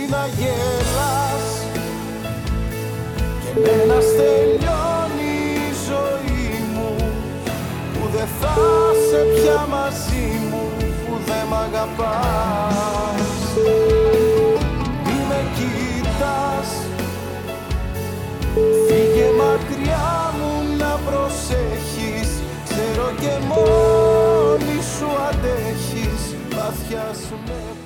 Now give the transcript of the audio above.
να γελάς και εμένα τελειώνει η ζωή μου, που δεν θα σε πια μαζί μου, που δεν μ' αγαπάς. Μη με κοιτάς, φύγε μακριά μου να προσέχεις, ξέρω και μόνη σου αντέχεις, βαθιά σου με